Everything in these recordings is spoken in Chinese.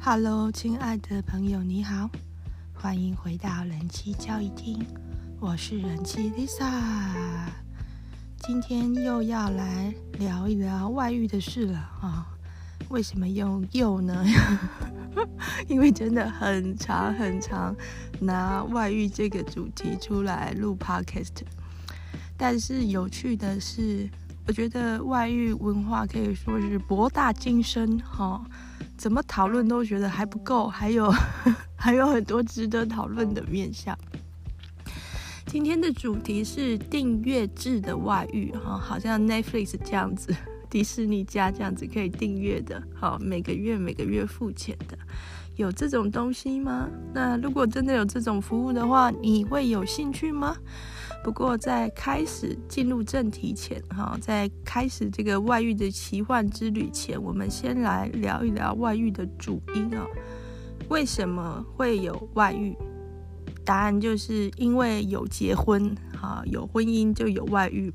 Hello， 亲爱的朋友，你好，欢迎回到人妻交易厅，我是人妻 Lisa， 今天又要来聊一聊外遇的事了啊！为什么用又呢？因为真的很长，拿外遇这个主题出来录 podcast， 但是有趣的是，我觉得外遇文化可以说是博大精深哈。怎么讨论都觉得还不够，还有很多值得讨论的面向。今天的主题是订阅制的外遇，好像 Netflix 这样子，迪士尼家这样子可以订阅的，每个月付钱的，有这种东西吗？那如果真的有这种服务的话，你会有兴趣吗？不过在开始进入正题前，在开始这个外遇的奇幻之旅前，我们先来聊一聊外遇的主因。为什么会有外遇？答案就是因为有结婚，有婚姻就有外遇。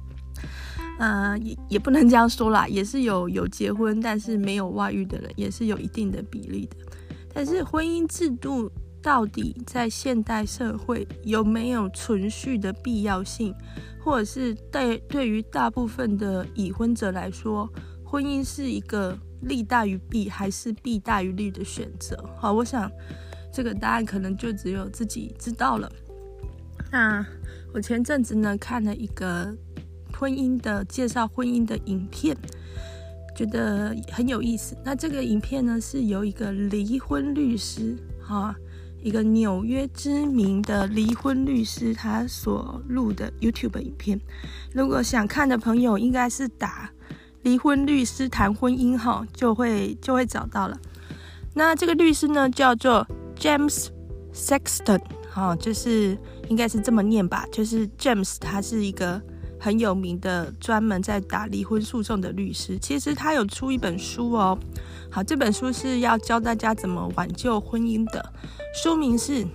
也不能这样说啦，也是有结婚但是没有外遇的人，也是有一定的比例的。但是婚姻制度到底在现代社会有没有存续的必要性，或者是对于大部分的已婚者来说，婚姻是一个利大于弊还是弊大于利的选择？好，我想这个答案可能就只有自己知道了。那我前阵子呢看了一个介绍婚姻的影片，觉得很有意思。那这个影片呢是由一个离婚律师一个纽约知名的离婚律师他所录的 YouTube 影片。如果想看的朋友应该是打离婚律师谈婚姻就会找到了。那这个律师呢叫做 James Sexton， 就是应该是这么念吧，就是 James 他是一个很有名的专门在打离婚诉讼的律师。其实他有出一本书哦，好，这本书是要教大家怎么挽救婚姻的，书名是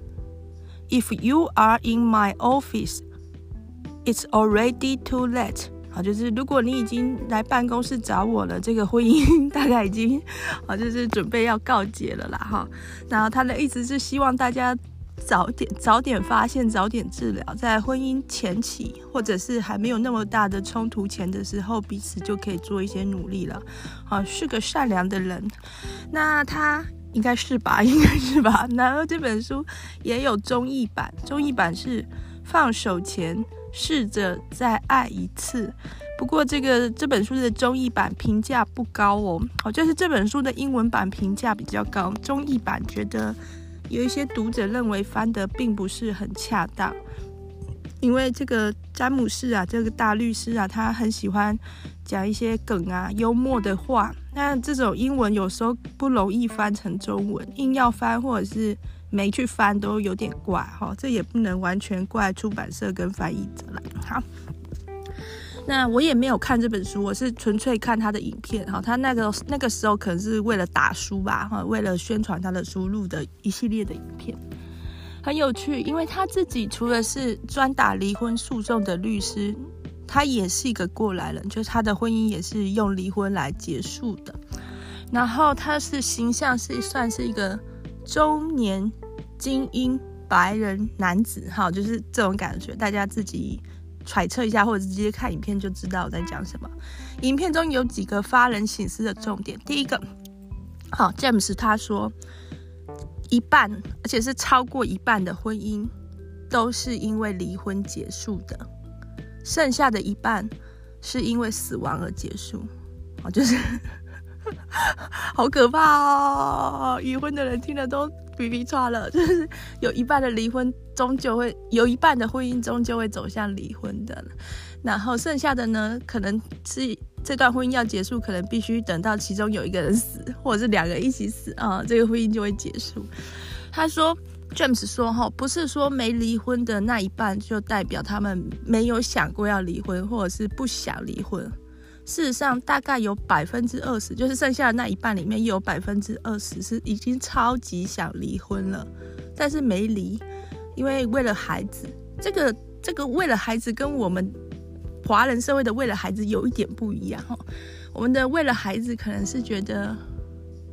If you are in my office, it's already too late。 好，就是如果你已經來辦公室找我了，這個婚姻大概已經就是準備要告解了啦。然後他的意思是希望大家早點發現，早點治療，在婚姻前期或者是還沒有那麼大的衝突前的時候，彼此就可以做一些努力了。是個善良的人。那他應該是吧。然後這本書也有綜藝版是放手前試着再愛一次。不過這本書的綜藝版評價不高哦，就是這本書的英文版評價比較高，綜藝版覺得有一些讀者認為翻得並不是很恰當，因為這個詹姆士這個大律師他很喜歡講一些梗幽默的話，那這種英文有時候不容易翻成中文，硬要翻或者是沒去翻都有點怪，這也不能完全怪出版社跟翻譯者啦。好，那我也沒有看這本書，我是純粹看他的影片。他那個時候可能是為了打書吧，為了宣傳他的書錄的一系列的影片，很有趣。因為他自己除了是專打離婚訴訟的律師，他也是一個過來人，就是他的婚姻也是用離婚來結束的。然後他是形象是算是一個中年精英白人男子，就是這種感覺，大家自己揣測一下，或者直接看影片就知道我在講什麼。影片中有幾個發人省思的重點。第一個，James 他說一半，而且是超過一半的婚姻都是因為離婚結束的，剩下的一半是因為死亡而結束。就是好可怕哦，已婚的人聽了都皮皮剉了，就是有一半的離婚終究會有一半的婚姻終究會走向離婚的，然後剩下的呢，可能是這段婚姻要結束，可能必須等到其中有一個人死，或者是兩個一起死這個婚姻就會結束。他說 James 說不是說沒離婚的那一半就代表他們沒有想過要離婚，或者是不想離婚。事實上大概有 20%， 就是剩下的那一半裡面也有 20% 是已經超級想離婚了，但是沒離，因為為了孩子。這個為了孩子跟我們華人社會的為了孩子有一點不一樣。我們的為了孩子可能是覺得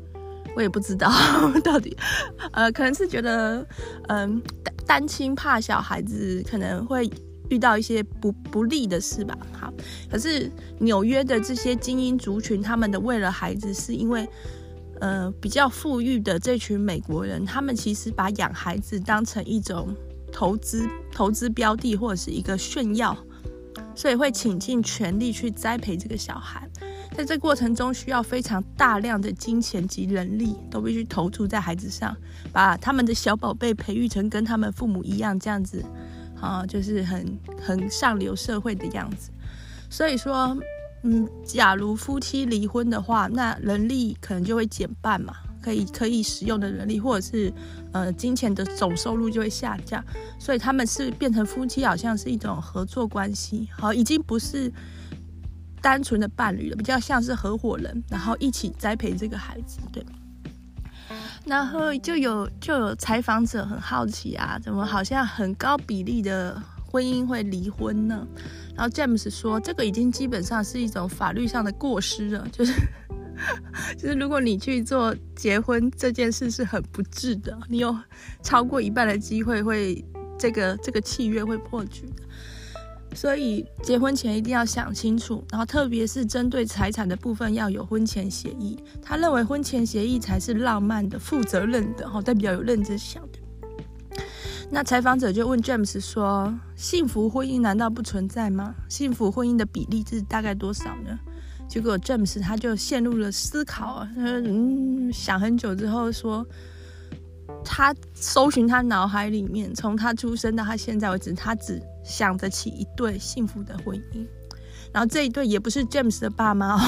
我也不知道到底，可能是觉得，单亲怕小孩子可能会遇到一些不利的事吧。好，可是纽约的这些精英族群，他们的为了孩子，是因为，比较富裕的这群美国人，他们其实把养孩子当成一种投资标的或者是一个炫耀，所以会倾尽全力去栽培这个小孩。在这过程中需要非常大量的金钱及人力都必须投注在孩子上，把他们的小宝贝培育成跟他们父母一样这样子，就是很上流社会的样子。所以说假如夫妻离婚的话，那人力可能就会减半嘛，可以使用的人力或者是金钱的总收入就会下降，所以他们是变成夫妻，好像是一种合作关系，好，已经不是单纯的伴侣了，比较像是合伙人，然后一起栽培这个孩子，对。然后就有采访者很好奇啊，怎么好像很高比例的婚姻会离婚呢？然后 James 说，这个已经基本上是一种法律上的过失了，就是如果你去做结婚这件事是很不智的，你有超过一半的机会会这个契约会破局的。所以结婚前一定要想清楚，然后特别是针对财产的部分要有婚前协议。他认为婚前协议才是浪漫的、负责任的，代表有认真想的。那采访者就问 James 说，幸福婚姻难道不存在吗？幸福婚姻的比例是大概多少呢？结果 James 他就陷入了思考，想很久之后说，他搜寻他脑海里面，从他出生到他现在为止，他只想得起一对幸福的婚姻，然后这一对也不是 James 的爸妈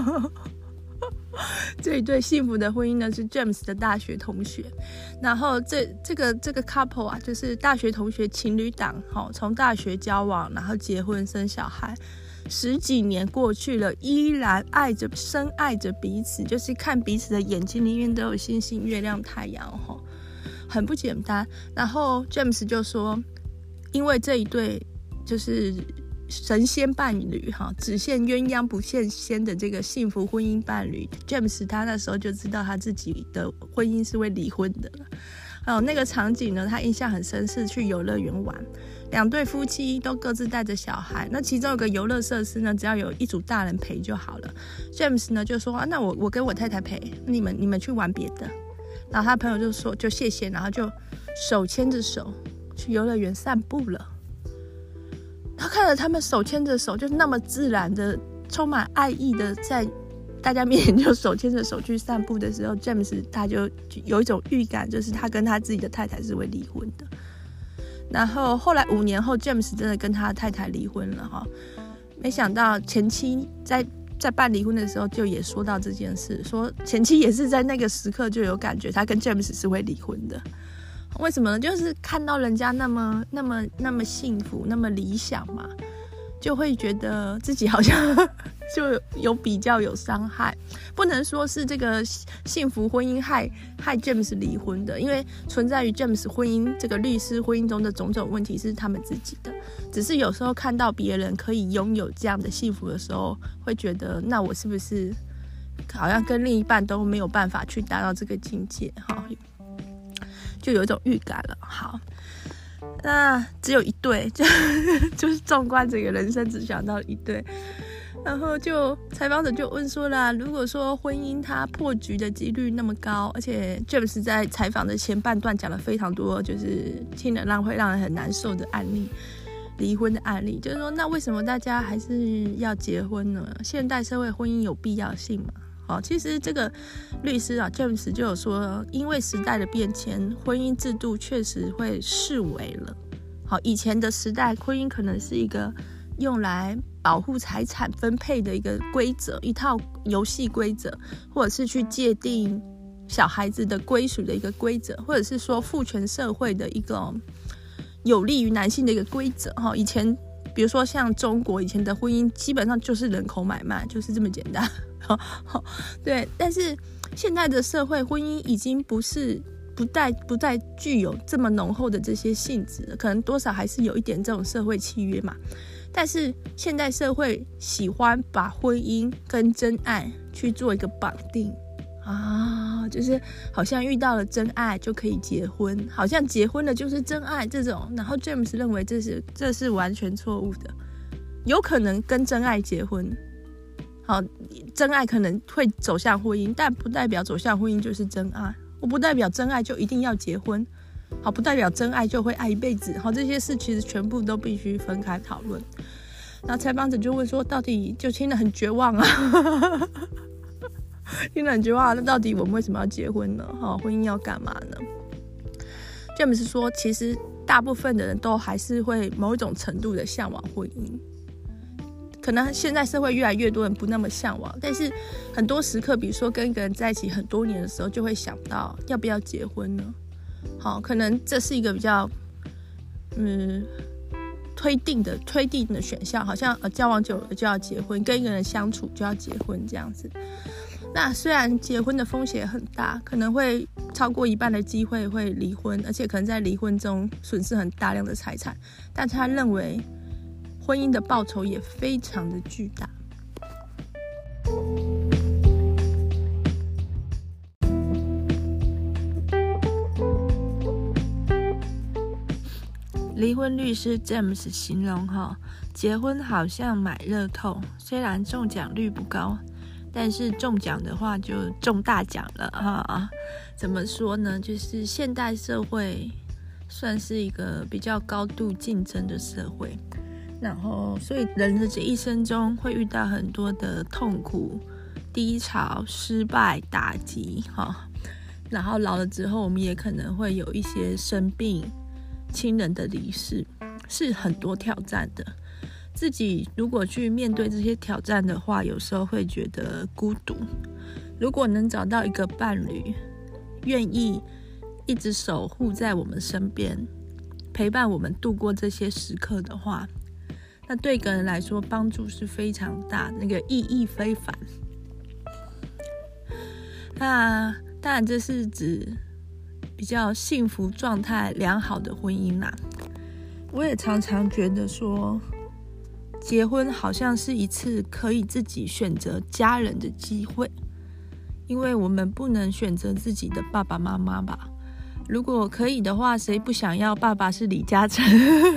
这一对幸福的婚姻呢是 James 的大学同学，然后这个 couple 啊，就是大学同学情侣档，从大学交往，然后结婚生小孩，10几年过去了，依然深爱着彼此，就是看彼此的眼睛里面都有星星、月亮、太阳，很不简单。然后 James 就说，因为这一对就是神仙伴侣，只羡鸳鸯不羡仙的这个幸福婚姻伴侣， James 他那时候就知道他自己的婚姻是会离婚的了。那个场景呢，他印象很深，是去游乐园玩，2对夫妻都各自带着小孩，那其中有个游乐设施呢，只要有一组大人陪就好了。 James 呢就说，那我跟我太太陪，你们去玩别的。然后他朋友就说就谢谢，然后就手牵着手去游乐园散步了。他看着他们手牵着手，就那么自然的充满爱意的在大家面前就手牵着手去散步的时候， James 他就有一种预感，就是他跟他自己的太太是会离婚的。然后后来5年后 James 真的跟他太太离婚了没想到前妻在办离婚的时候就也说到这件事，说前妻也是在那个时刻就有感觉他跟 James 是会离婚的。为什么呢？就是看到人家那么幸福，那么理想嘛，就会觉得自己好像就有比较有伤害。不能说是这个幸福婚姻害 James 离婚的，因为存在于 James 婚姻这个律师婚姻中的种种问题是他们自己的，只是有时候看到别人可以拥有这样的幸福的时候，会觉得那我是不是好像跟另一半都没有办法去达到这个境界，就有一种预感了。好，那只有一对，就是纵观整个人生只想到一对。然后就采访者就问说啦，如果说婚姻它破局的几率那么高，而且 James 在采访的前半段讲了非常多就是听了会让人很难受的案例，离婚的案例，就是说那为什么大家还是要结婚呢？现代社会婚姻有必要性吗？其实这个律师James 就有说，因为时代的变迁，婚姻制度确实会式微了。以前的时代，婚姻可能是一个用来保护财产分配的一个规则，一套游戏规则，或者是去界定小孩子的归属的一个规则，或者是说父权社会的一个有利于男性的一个规则。以前比如说像中国以前的婚姻基本上就是人口买卖，就是这么简单。对，但是现在的社会婚姻已经不再具有这么浓厚的这些性质了，可能多少还是有一点这种社会契约嘛。但是现代社会喜欢把婚姻跟真爱去做一个绑定， 就是好像遇到了真爱就可以结婚，好像结婚了就是真爱这种。然后 James 认为这是完全错误的，有可能跟真爱结婚，好，真爱可能会走向婚姻，但不代表走向婚姻就是真爱。我不代表真爱就一定要结婚，好，不代表真爱就会爱一辈子。好，这些事其实全部都必须分开讨论。然后采访者就问说，到底就听得很绝望啊。听了很绝望，那到底我们为什么要结婚呢？婚姻要干嘛呢？James 说，其实大部分的人都还是会某一种程度的向往婚姻，可能现在社会越来越多人不那么向往，但是很多时刻，比如说跟一个人在一起很多年的时候，就会想到要不要结婚呢？好，可能这是一个比较推定的选项，好像交往久了就要结婚，跟一个人相处就要结婚这样子。那虽然结婚的风险很大，可能会超过一半的机会会离婚，而且可能在离婚中损失很大量的财产，但他认为婚姻的报酬也非常的巨大。离婚律师 James 形容结婚好像买乐透，虽然中奖率不高，但是中奖的话就中大奖了怎么说呢？就是现代社会算是一个比较高度竞争的社会，然后所以人的这一生中会遇到很多的痛苦、低潮、失败、打击然后老了之后，我们也可能会有一些生病、亲人的离世，是很多挑战的。自己如果去面对这些挑战的话，有时候会觉得孤独。如果能找到一个伴侣，愿意一直守护在我们身边，陪伴我们度过这些时刻的话，那对一个人来说帮助是非常大，那个意义非凡。那当然这是指比较幸福状态良好的婚姻啦。我也常常觉得说，结婚好像是一次可以自己选择家人的机会，因为我们不能选择自己的爸爸妈妈吧。如果可以的话，谁不想要爸爸是李嘉诚？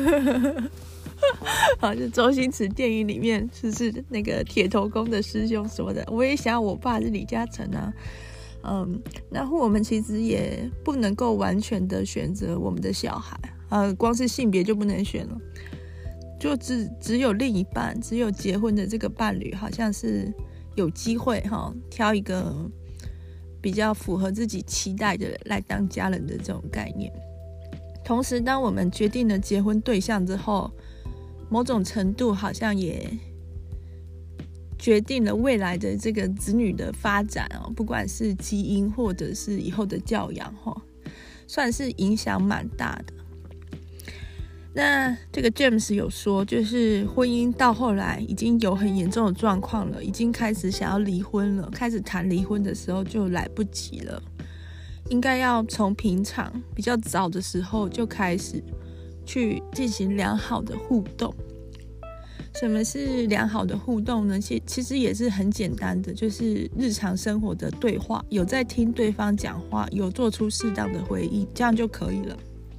好，就周星驰电影里面是那个铁头功的师兄说的，我也想要我爸是李嘉诚啊。然后我们其实也不能够完全的选择我们的小孩，光是性别就不能选了，就只有另一半，只有结婚的这个伴侣，好像是有机会挑一个比较符合自己期待的人来当家人的这种概念。同时，当我们决定了结婚对象之后，某种程度好像也决定了未来的这个子女的发展不管是基因或者是以后的教养算是影响蛮大的。那这个 James 有说，就是婚姻到后来已经有很严重的状况了，已经开始想要离婚了，开始谈离婚的时候就来不及了，应该要从平常比较早的时候就开始去进行良好的互动。什么是良好的互动呢？其实也是很简单的，就是日常生活的对话，有在听对方讲话，有做出适当的回应，这样就可以了。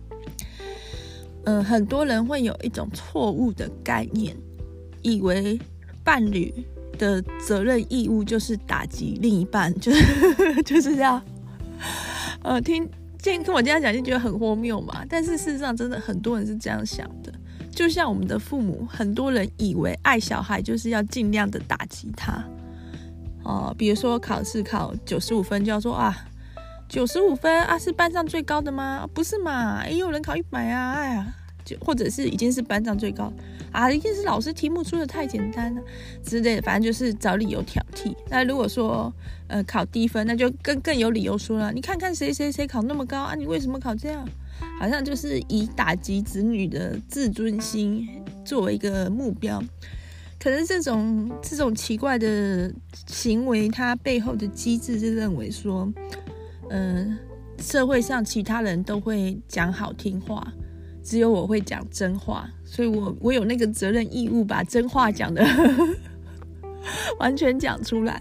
很多人会有一种错误的概念，以为伴侣的责任义务就是打击另一半，就是这样。听我这样讲就觉得很荒谬嘛，但是事实上真的很多人是这样想的。就像我们的父母，很多人以为爱小孩就是要尽量的打击他比如说考试考95分就要说95分是班上最高的吗？不是嘛，也有人考100哎呀，或者是已经是班上最高一定是老师题目出的太简单了之类的，反正就是找理由挑剔。那如果说考低分，那就更有理由说了，你看看谁考那么高你为什么考这样？好像就是以打击子女的自尊心作为一个目标。可是这种奇怪的行为，它背后的机制是认为说社会上其他人都会讲好听话，只有我会讲真话，所以我有那个责任义务把真话讲的完全讲出来。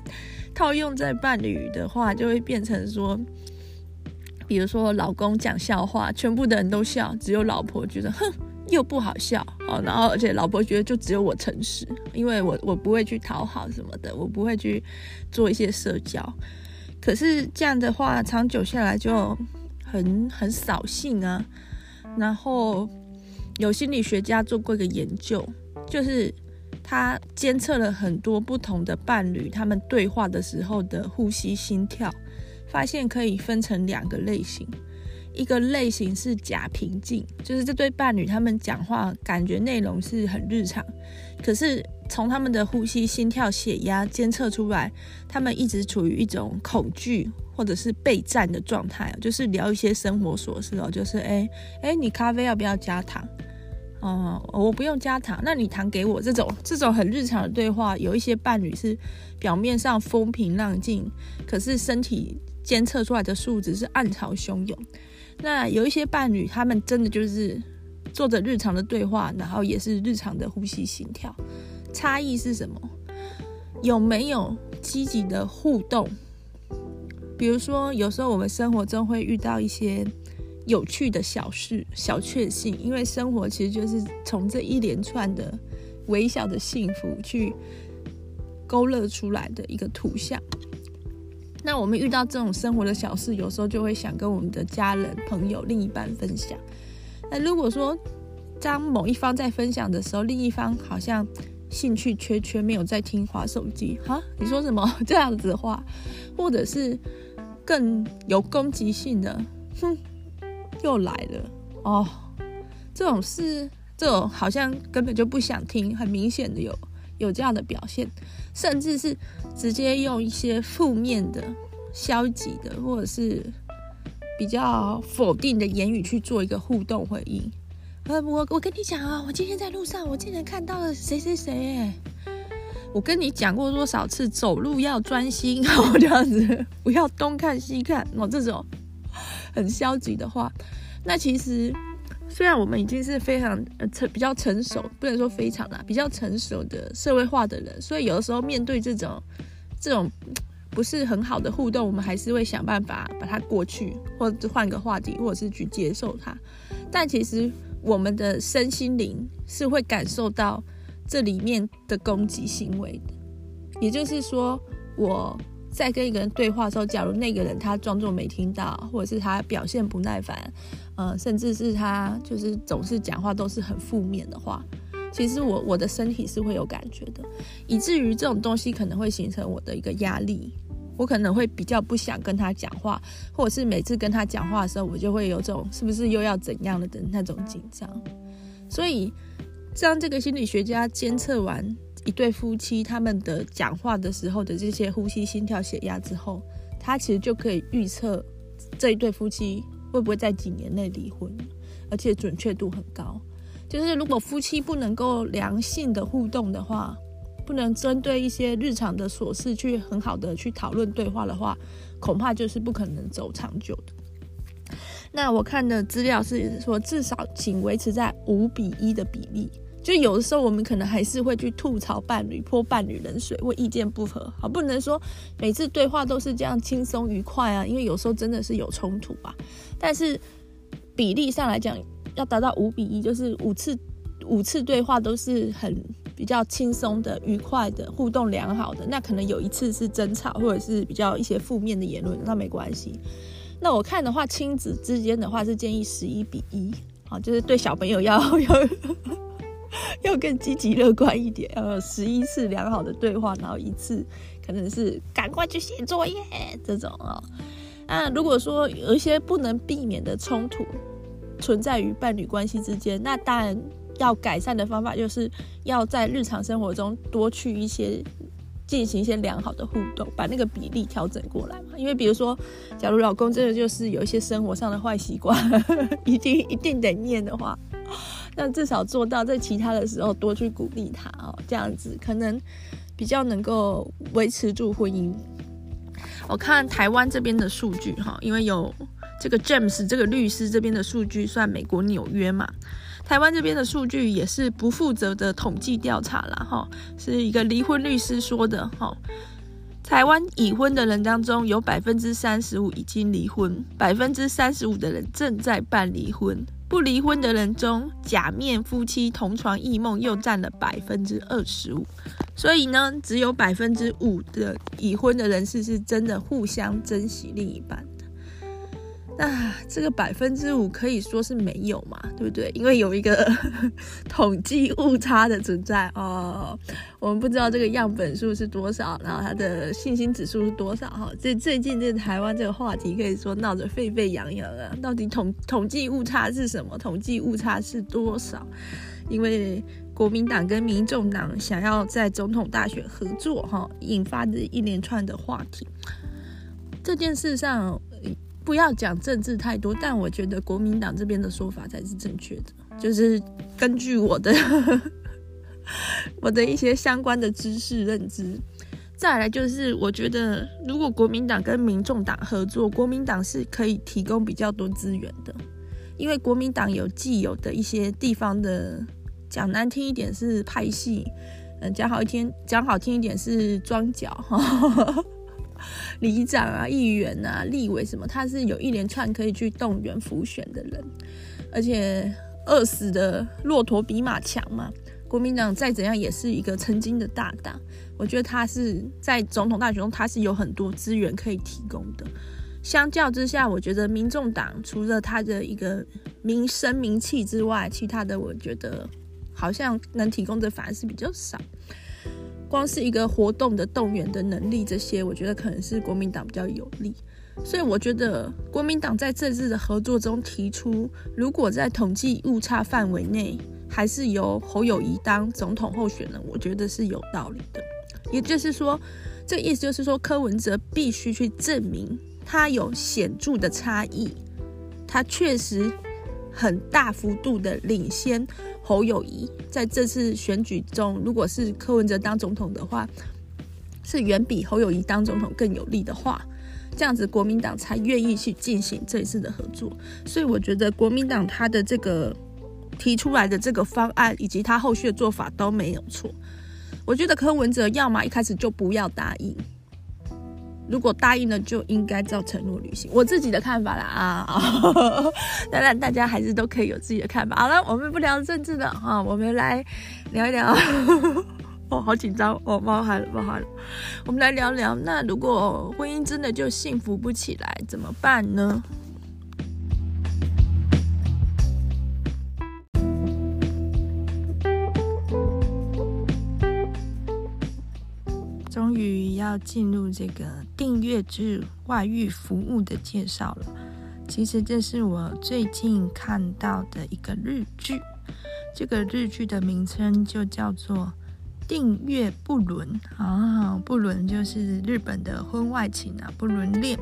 套用在伴侣的话，就会变成说，比如说老公讲笑话，全部的人都笑，只有老婆觉得哼又不好笑，然后而且老婆觉得就只有我诚实，因为我不会去讨好什么的，我不会去做一些社交。可是这样的话，长久下来就很扫兴啊。然后有心理学家做过一个研究，就是他监测了很多不同的伴侣他们对话的时候的呼吸心跳，发现可以分成2个类型。一个类型是假平静，就是这对伴侣他们讲话感觉内容是很日常，可是从他们的呼吸心跳血压监测出来，他们一直处于一种恐惧或者是备战的状态，就是聊一些生活琐事，就是你咖啡要不要加糖？我不用加糖，那你糖给我。这种很日常的对话，有一些伴侣是表面上风平浪静，可是身体监测出来的数值是暗潮汹涌。那有一些伴侣他们真的就是做着日常的对话，然后也是日常的呼吸心跳。差异是什么？有没有积极的互动？比如说有时候我们生活中会遇到一些有趣的小事、小确幸，因为生活其实就是从这一连串的微小的幸福去勾勒出来的一个图像。那我们遇到这种生活的小事，有时候就会想跟我们的家人、朋友、另一半分享。那如果说当某一方在分享的时候，另一方好像兴趣缺，没有在听，滑手机，你说什么这样子的话，或者是更有攻击性的，又来了这种事，这种好像根本就不想听，很明显的有这样的表现，甚至是直接用一些负面的、消极的，或者是比较否定的言语去做一个互动回应。我跟你讲啊，我今天在路上，我竟然看到了谁谁谁我跟你讲过多少次，走路要专心这样子，不要东看西看这种很消极的话。那其实虽然我们已经是非常比较成熟，不能说非常啦，比较成熟的社会化的人，所以有的时候面对这种不是很好的互动，我们还是会想办法把它过去，或者换个话题，或者是去接受它。但其实我们的身心灵是会感受到这里面的攻击行为的。也就是说，我在跟一个人对话的时候，假如那个人他装作没听到，或者是他表现不耐烦，甚至是他就是总是讲话都是很负面的话，其实我的身体是会有感觉的，以至于这种东西可能会形成我的一个压力，我可能会比较不想跟他讲话，或者是每次跟他讲话的时候，我就会有这种是不是又要怎样了的那种紧张。所以当这个心理学家监测完一对夫妻他们的讲话的时候的这些呼吸、心跳、血压之后，他其实就可以预测这一对夫妻会不会在几年内离婚，而且准确度很高。就是如果夫妻不能够良性的互动的话，不能针对一些日常的琐事去很好的去讨论对话的话，恐怕就是不可能走长久的。那我看的资料是说，至少请维持在5:1的比例。就有的时候我们可能还是会去吐槽伴侣、泼伴侣冷水或意见不合，不能说每次对话都是这样轻松愉快啊，因为有时候真的是有冲突啊。但是比例上来讲，要达到5:1，就是五次对话都是很比较轻松的、愉快的、互动良好的，那可能有一次是争吵或者是比较一些负面的言论，那没关系。那我看的话，亲子之间的话是建议11:1，就是对小朋友要更积极乐观一点，要有11次良好的对话，然后1次可能是赶快去写作业这种如果说有一些不能避免的冲突存在于伴侣关系之间，那当然要改善的方法就是要在日常生活中多去进行一些良好的互动，把那个比例调整过来嘛。因为比如说，假如老公真的就是有一些生活上的坏习惯，一定得念的话，那至少做到在其他的时候多去鼓励他这样子可能比较能够维持住婚姻。我看台湾这边的数据因为有这个 James 这个律师这边的数据算美国纽约嘛，台湾这边的数据也是不负责的统计调查啦是一个离婚律师说的台湾已婚的人当中，有 35% 已经离婚， 35% 的人正在办离婚。不离婚的人中，假面夫妻同床异梦又占了 25%。所以呢，只有 5% 的已婚的人士是真的互相珍惜另一半的。那这个 5% 可以说是没有嘛，对不对？因为有一个统计误差的存在哦，我们不知道这个样本数是多少，然后它的信心指数是多少哈。最近这台湾这个话题可以说闹得沸沸扬扬啊，到底统计误差是什么？统计误差是多少？因为国民党跟民众党想要在总统大选合作哈，引发的一连串的话题。这件事上不要讲政治太多，但我觉得国民党这边的说法才是正确的，就是根据我的一些相关的知识认知。再来就是我觉得如果国民党跟民众党合作，国民党是可以提供比较多资源的，因为国民党有既有的一些地方的，讲难听一点是派系，讲好听一点是庄脚里长啊、议员啊、立委什么，他是有一连串可以去动员辅选的人，而且饿死的骆驼比马强嘛。国民党再怎样也是一个曾经的大党，我觉得他是在总统大选中他是有很多资源可以提供的。相较之下，我觉得民众党除了他的一个名声名气之外，其他的我觉得好像能提供的反而是比较少。光是一个活动的动员的能力，这些我觉得可能是国民党比较有利。所以我觉得国民党在这次的合作中提出，如果在统计误差范围内还是由侯友宜当总统候选人，我觉得是有道理的。也就是说，这个意思就是说，柯文哲必须去证明他有显著的差异，他确实很大幅度的领先侯友宜。在这次选举中，如果是柯文哲当总统的话，是远比侯友宜当总统更有利的话，这样子国民党才愿意去进行这一次的合作。所以我觉得国民党他的这个提出来的这个方案以及他后续的做法都没有错。我觉得柯文哲要么一开始就不要答应，如果答应了就应该照承诺履行，我自己的看法啦当然大家还是都可以有自己的看法。好了，我们不聊政治了我们来聊一聊好紧张冒汗了。我们来聊聊，那如果婚姻真的就幸福不起来怎么办呢？终于要进入这个订阅制外遇服务的介绍了。其实这是我最近看到的一个日剧，这个日剧的名称就叫做订阅不伦不伦就是日本的婚外情不伦恋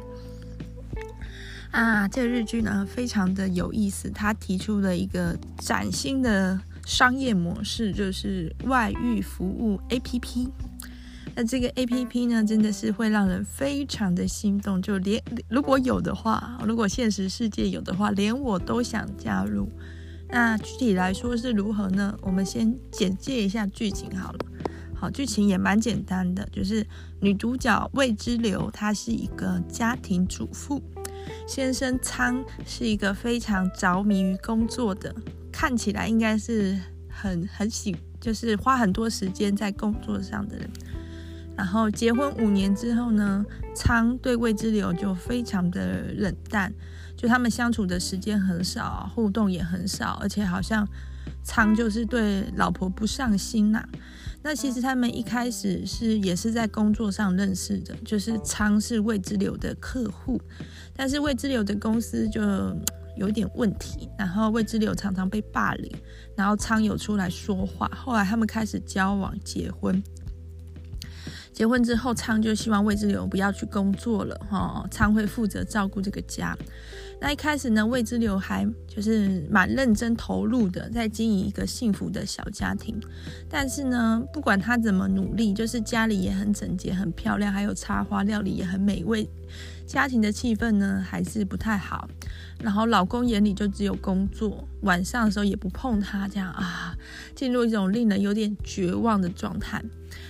这个日剧呢非常的有意思，它提出了一个崭新的商业模式，就是外遇服务 APP。那这个 APP 呢，真的是会让人非常的心动，就连如果有的话，如果现实世界有的话，连我都想加入。那具体来说是如何呢？我们先简介一下剧情好了。好，剧情也蛮简单的，就是女主角魏之流，她是一个家庭主妇，先生仓是一个非常着迷于工作的，看起来应该是很就是花很多时间在工作上的人。然后结婚5年之后呢，仓对魏之流就非常的冷淡，就他们相处的时间很少，互动也很少，而且好像仓就是对老婆不上心那其实他们一开始也是在工作上认识的，就是仓是魏之流的客户，但是魏之流的公司就有点问题，然后魏之流常常被霸凌，然后仓有出来说话，后来他们开始交往结婚之后，仓就希望魏之流不要去工作了仓会负责照顾这个家。那一开始呢，魏之流还就是蛮认真投入的，在经营一个幸福的小家庭。但是呢，不管他怎么努力，就是家里也很整洁很漂亮，还有插花，料理也很美味，家庭的气氛呢还是不太好。然后老公眼里就只有工作，晚上的时候也不碰他，这样进入一种令人有点绝望的状态。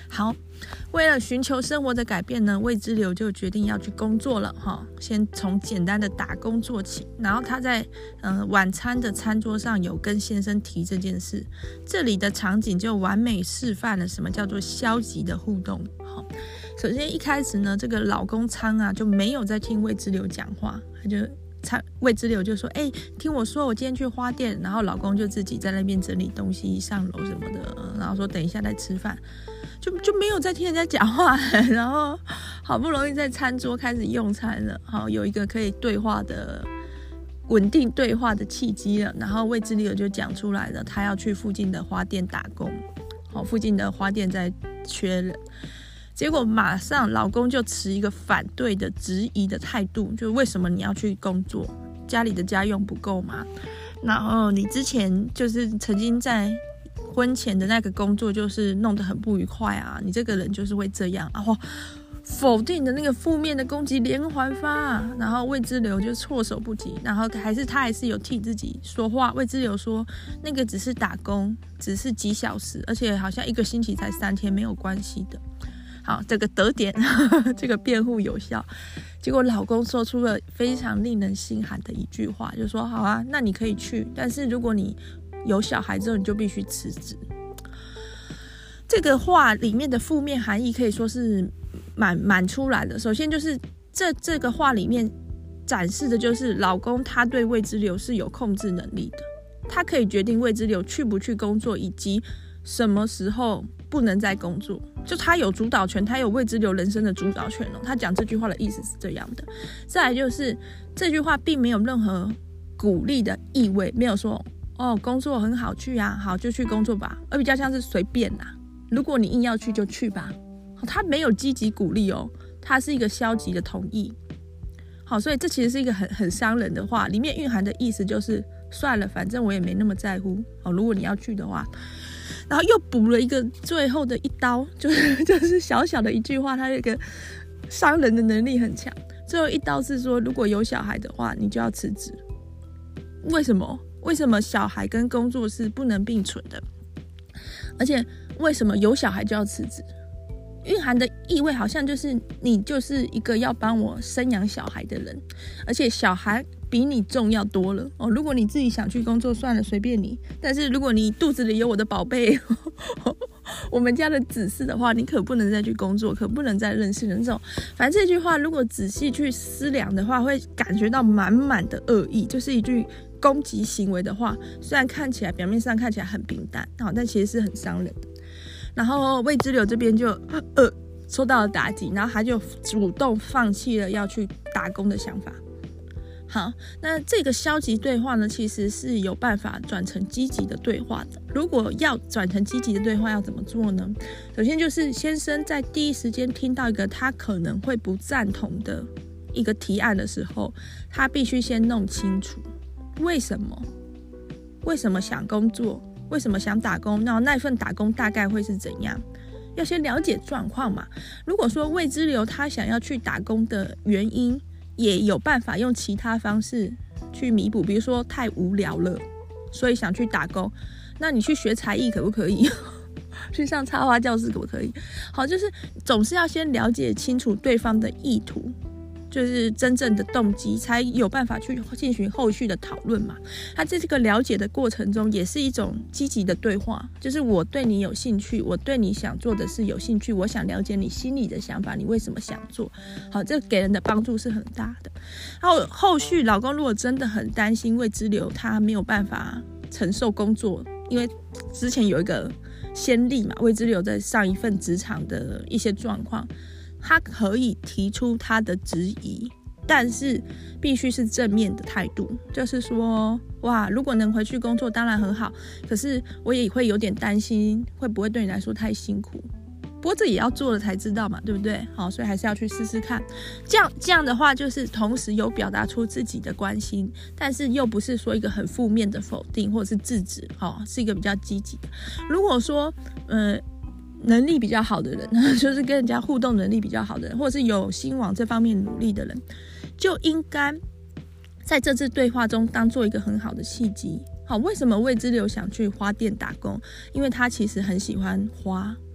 好，为了寻求生活的改变呢，魏之流就决定要去工作了哈。先从简单的打工做起，然后他在晚餐的餐桌上有跟先生提这件事，这里的场景就完美示范了什么叫做消极的互动。好，首先一开始呢，这个老公仓啊就没有在听魏之流讲话，他就魏之流就说听我说我今天去花店，然后老公就自己在那边整理东西上楼什么的，然后说等一下再吃饭，就没有在听人家讲话，然后好不容易在餐桌开始用餐了，好，有一个可以对话的稳定对话的契机了，然后魏之流就讲出来了，他要去附近的花店打工，好，附近的花店在缺人，结果马上老公就持一个反对的质疑的态度，就为什么你要去工作？家里的家用不够吗？然后你之前就是曾经在婚前的那个工作就是弄得很不愉快啊，你这个人就是会这样，然后否定的那个负面的攻击连环发，然后魏之流就措手不及，然后他还是有替自己说话。魏之流说那个只是打工，只是几小时，而且好像1个星期才3天，没有关系的。好，这个得点这个辩护有效，结果老公说出了非常令人心寒的一句话，就说好啊，那你可以去，但是如果你有小孩之后你就必须辞职。这个话里面的负面含义可以说是满出来的。首先就是这个话里面展示的就是老公他对魏之流是有控制能力的，他可以决定魏之流去不去工作，以及什么时候不能再工作，就他有主导权，他有魏之流人生的主导权哦。他讲这句话的意思是这样的。再来就是这句话并没有任何鼓励的意味，没有说工作很好去啊，好就去工作吧，而比较像是随便啦，如果你硬要去就去吧。他没有积极鼓励哦，他是一个消极的同意。好，所以这其实是一个很伤人的话，里面蕴含的意思就是算了，反正我也没那么在乎。好，如果你要去的话。然后又补了一个最后的一刀，就是小小的一句话，他这个伤人的能力很强。最后一刀是说，如果有小孩的话，你就要辞职。为什么？为什么小孩跟工作是不能并存的？而且为什么有小孩就要辞职？蕴含的意味好像就是你就是一个要帮我生养小孩的人，而且小孩比你重要多了哦。如果你自己想去工作，算了，随便你。但是如果你肚子里有我的宝贝，我们家的子嗣的话，你可不能再去工作，可不能再认识人。这种，反正这句话如果仔细去思量的话，会感觉到满满的恶意，就是一句攻击行为的话。虽然表面上看起来很平淡，但其实是很伤人的。然后魏之流这边就受到了打击，然后他就主动放弃了要去打工的想法。好，那这个消极对话呢，其实是有办法转成积极的对话的。如果要转成积极的对话，要怎么做呢？首先就是先生在第一时间听到一个他可能会不赞同的一个提案的时候，他必须先弄清楚为什么想工作，为什么想打工，然后那份打工大概会是怎样，要先了解状况嘛。如果说魏之流他想要去打工的原因，也有办法用其他方式去弥补，比如说太无聊了，所以想去打工，那你去学才艺可不可以？去上插花教室可不可以？好，就是总是要先了解清楚对方的意图，就是真正的动机，才有办法去进行后续的讨论嘛。他在这个了解的过程中，也是一种积极的对话，就是我对你有兴趣，我对你想做的事有兴趣，我想了解你心里的想法，你为什么想做。好，这给人的帮助是很大的。然后后续老公如果真的很担心魏之流他没有办法承受工作，因为之前有一个先例嘛，魏之流在上一份职场的一些状况，他可以提出他的质疑，但是必须是正面的态度，就是说哇，如果能回去工作当然很好，可是我也会有点担心会不会对你来说太辛苦，不过这也要做了才知道嘛，对不对？好，所以还是要去试试看。这样的话就是同时有表达出自己的关心，但是又不是说一个很负面的否定或者是制止，是一个比较积极的。如果说能力比较好的人，就是跟人家互动能力比较好的人，或者是有心往这方面努力的人，就应该在这次对话中当做一个很好的契机。好，为什么魏之流想去花店打工？因为他其实很喜欢花，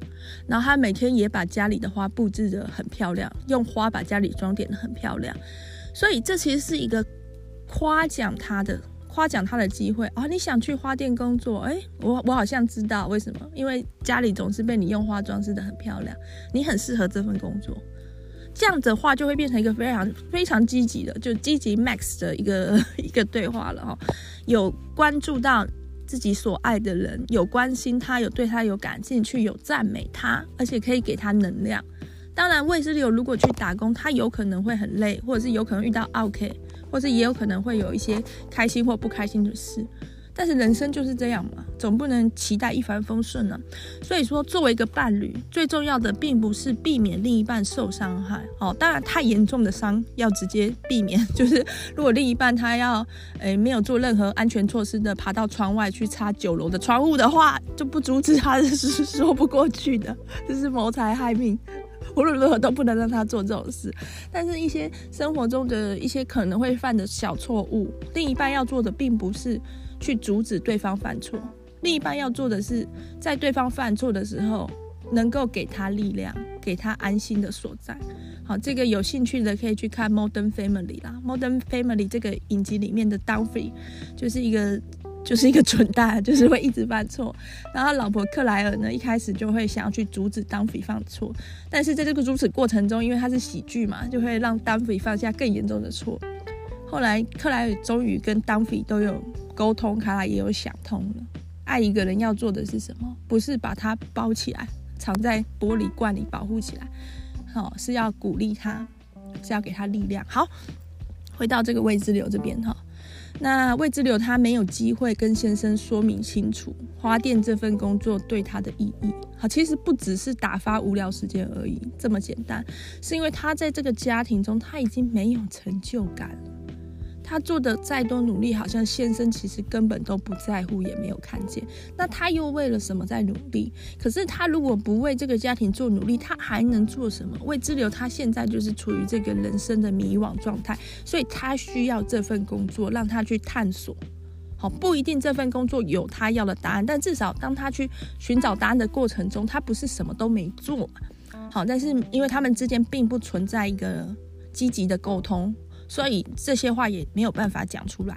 然后他每天也把家里的花布置得很漂亮，用花把家里装点得很漂亮，所以这其实是一个夸奖他的机会啊！你想去花店工作？我好像知道为什么，因为家里总是被你用花装饰得很漂亮，你很适合这份工作。这样的话就会变成一个非常非常积极的，就积极 max 的一个对话了哈。有关注到自己所爱的人，有关心他，有对他有感兴趣，有赞美他，而且可以给他能量。当然，未知流如果去打工，他有可能会很累，或者是有可能遇到 OK， 或者也有可能会有一些开心或不开心的事。但是人生就是这样嘛，总不能期待一帆风顺啊。所以说，作为一个伴侣，最重要的并不是避免另一半受伤害哦。当然，太严重的伤要直接避免，就是如果另一半他要没有做任何安全措施的爬到窗外去擦9楼的窗户的话，就不阻止他是说不过去的，这是谋财害命。无论如何都不能让他做这种事，但是一些生活中的一些可能会犯的小错误，另一半要做的并不是去阻止对方犯错，另一半要做的是在对方犯错的时候能够给他力量，给他安心的所在。好，这个有兴趣的可以去看 Modern Family 啦。Modern Family 这个影集里面的 Dunphy 就是一个蠢蛋，就是会一直犯错。然后他老婆克莱尔呢，一开始就会想要去阻止丹菲犯错，但是在这个阻止过程中，因为他是喜剧嘛，就会让丹菲犯下更严重的错。后来克莱尔终于跟丹菲都有沟通，卡拉也有想通了。爱一个人要做的是什么？不是把他包起来，藏在玻璃罐里保护起来，是要鼓励他，是要给他力量。好，回到这个未知流这边哈。那未知流他没有机会跟先生说明清楚花店这份工作对他的意义。好，其实不只是打发无聊时间而已，这么简单，是因为他在这个家庭中他已经没有成就感了。他做的再多努力，好像先生其实根本都不在乎，也没有看见。那他又为了什么在努力？可是他如果不为这个家庭做努力，他还能做什么？未知流他现在就是处于这个人生的迷惘状态，所以他需要这份工作让他去探索。好，不一定这份工作有他要的答案，但至少当他去寻找答案的过程中，他不是什么都没做。好，但是因为他们之间并不存在一个积极的沟通，所以这些话也没有办法讲出来。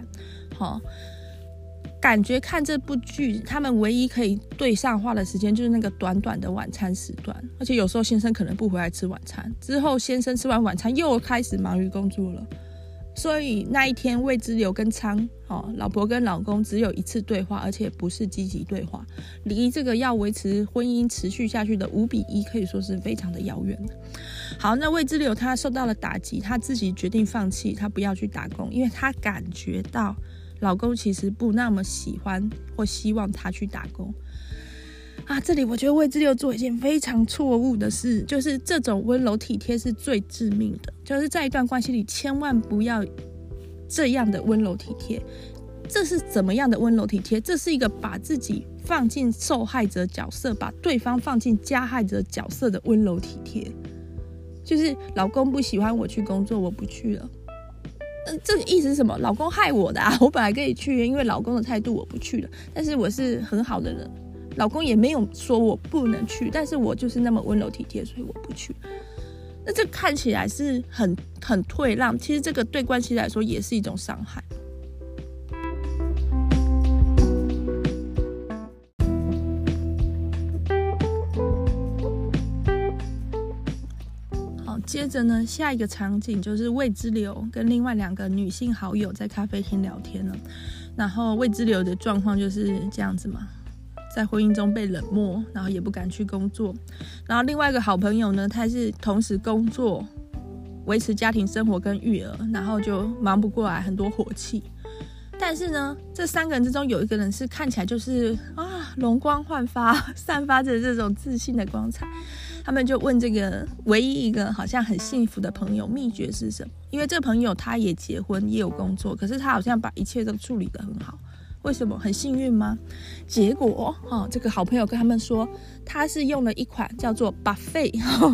感觉看这部剧他们唯一可以对上话的时间就是那个短短的晚餐时段，而且有时候先生可能不回来吃晚餐，之后先生吃完晚餐又开始忙于工作了。所以那一天未知流跟昌老婆跟老公只有一次对话，而且不是积极对话，离这个要维持婚姻持续下去的5:1可以说是非常的遥远的。好，那未知流他受到了打击，他自己决定放弃，他不要去打工，因为他感觉到老公其实不那么喜欢或希望他去打工啊。这里我觉得未知流做一件非常错误的事，就是这种温柔体贴是最致命的，就是在一段关系里千万不要这样的温柔体贴。这是怎么样的温柔体贴？这是一个把自己放进受害者角色，把对方放进加害者角色的温柔体贴。就是老公不喜欢我去工作，我不去了。这个意思是什么？老公害我的啊，我本来可以去，因为老公的态度我不去了，但是我是很好的人，老公也没有说我不能去，但是我就是那么温柔体贴，所以我不去。那这看起来是很退让，其实这个对关系来说也是一种伤害。接着呢，下一个场景就是未知流跟另外2个女性好友在咖啡厅聊天了。然后未知流的状况就是这样子嘛，在婚姻中被冷漠，然后也不敢去工作。然后另外一个好朋友呢，他是同时工作、维持家庭生活跟育儿，然后就忙不过来，很多火气。但是呢，这3个人之中有一个人是看起来就是容光焕发，散发着这种自信的光彩。他们就问这个唯一一个好像很幸福的朋友秘诀是什么？因为这个朋友他也结婚也有工作，可是他好像把一切都处理得很好。为什么？很幸运吗？结果这个好朋友跟他们说，他是用了一款叫做 Buffet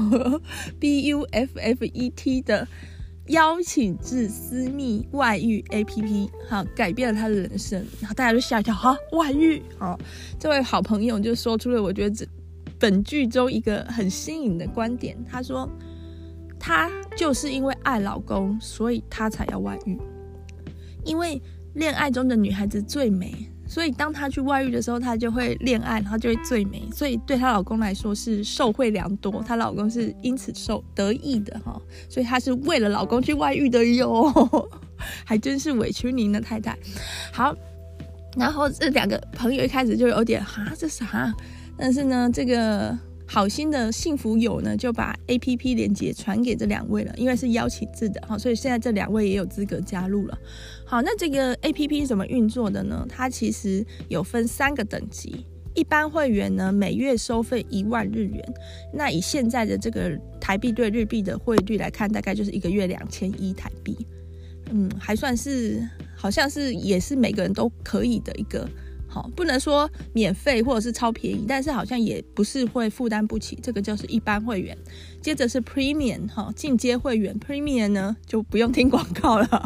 BUFFET 的邀请制私密外遇 APP， 改变了他的人生。然后大家就吓一跳，外遇！这位好朋友就说出了我觉得本剧中一个很新颖的观点，他说她就是因为爱老公，所以她才要外遇。因为恋爱中的女孩子最美，所以当她去外遇的时候，她就会恋爱，然后就会最美，所以对她老公来说是受惠良多，她老公是因此得益的，所以她是为了老公去外遇的哟，还真是委屈您的太太。好，然后这两个朋友一开始就有点这啥，但是呢，这个好心的幸福友呢，就把 APP 连结传给这两位了，因为是邀请制的，所以现在这两位也有资格加入了。好，那这个 APP 是怎么运作的呢？它其实有分3个等级。一般会员呢，每月收费1万日元，那以现在的这个台币对日币的汇率来看，大概就是1个月2100台币。还算是，好像是也是每个人都可以的一个。好，不能说免费或者是超便宜，但是好像也不是会负担不起，这个就是一般会员。接着是 Premium 进阶会员， Premium 呢就不用听广告了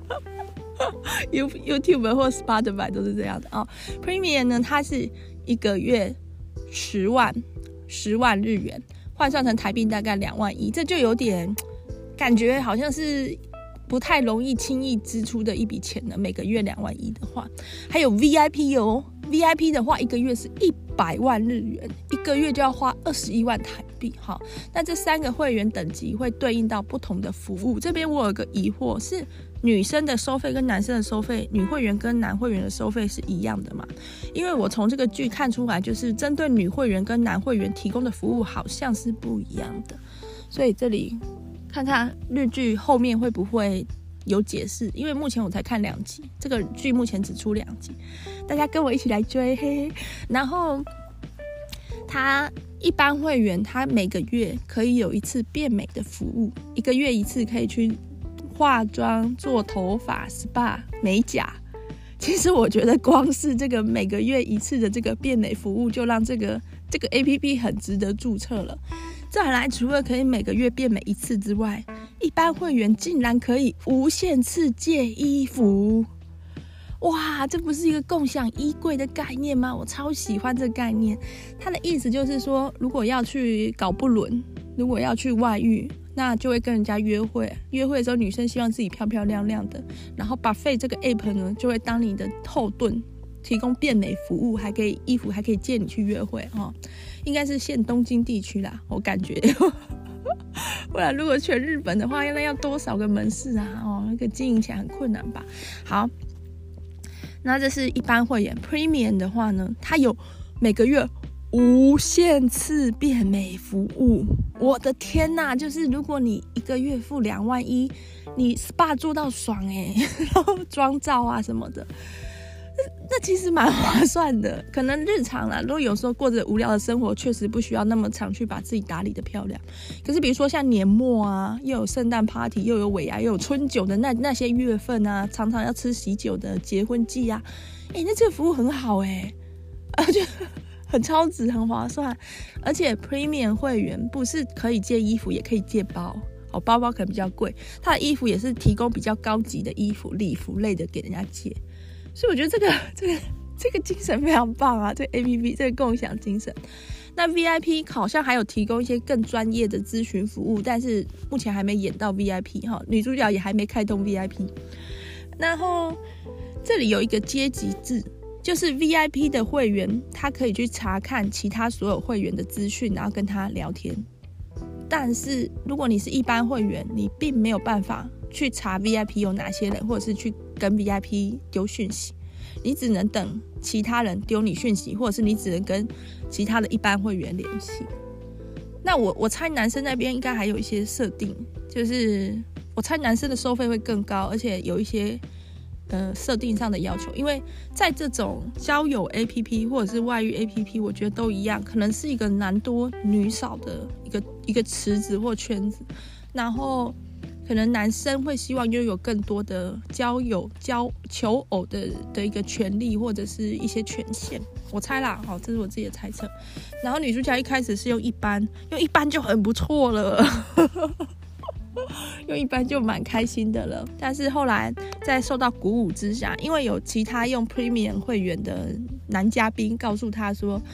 YouTube 或 Spotify 都是这样的Premium 呢，它是1个月10万日元，换算成台币大概2万1，这就有点感觉好像是不太容易轻易支出的一笔钱呢，每个月2万1的话。还有 VIP VIP 的话，1个月是100万日元，一个月就要花21万台币。好，那这3个会员等级会对应到不同的服务。这边我有个疑惑，是女生的收费跟男生的收费，女会员跟男会员的收费是一样的吗？因为我从这个剧看出来，就是针对女会员跟男会员提供的服务好像是不一样的，所以这里看看日剧后面会不会有解释，因为目前我才看2集，这个剧目前只出2集，大家跟我一起来追，嘿嘿。然后他一般会员，他每个月可以有一次变美的服务，1个月1次可以去化妆、做头发、SPA、美甲。其实我觉得光是这个每个月1次的这个变美服务，就让这个 APP 很值得注册了。再来，除了可以每个月变美1次之外，一般会员竟然可以无限次借衣服。哇，这不是一个共享衣柜的概念吗？我超喜欢这个概念。它的意思就是说，如果要去搞不伦，如果要去外遇，那就会跟人家约会。约会的时候，女生希望自己漂漂亮亮的，然后Buffet这个 app 呢，就会当你的后盾，提供变美服务，还可以衣服，还可以借你去约会应该是限东京地区啦，我感觉。不然如果全日本的话，那要多少个门市啊？那个经营起来很困难吧。好，那这是一般会员。 Premium 的话呢，它有每个月无限次变美服务。我的天哪，就是如果你1个月付2万1，你 SPA 做到爽然后妆造啊什么的，那其实蛮划算的。可能日常啦，如果有时候过着无聊的生活，确实不需要那么常去把自己打理的漂亮。可是比如说像年末啊，又有圣诞 party， 又有尾牙，又有春酒的那些月份啊，常常要吃喜酒的结婚季啊，那这个服务很好就很超值，很划算。而且 Premium 会员不是可以借衣服，也可以借包。包包可能比较贵，他的衣服也是提供比较高级的衣服、礼服类的给人家借。所以我觉得这个精神非常棒啊，这个 APP 这个共享精神。那 VIP 好像还有提供一些更专业的咨询服务，但是目前还没演到 VIP 女主角也还没开通 VIP。然后这里有一个阶级制，就是 VIP 的会员他可以去查看其他所有会员的资讯，然后跟他聊天。但是如果你是一般会员，你并没有办法去查 VIP 有哪些人，或者是去跟 VIP 丢讯息，你只能等其他人丢你讯息，或者是你只能跟其他的一般会员联系。那我猜男生那边应该还有一些设定，就是我猜男生的收费会更高，而且有一些设定上的要求。因为在这种交友 APP 或者是外遇 APP， 我觉得都一样，可能是一个男多女少的一个池子或圈子，然后可能男生会希望拥有更多的求偶的一个权利或者是一些权限，我猜啦，这是我自己的猜测。然后女主角一开始是用一般就很不错了用一般就蛮开心的了，但是后来在受到鼓舞之下，因为有其他用 Premium 会员的男嘉宾告诉他说，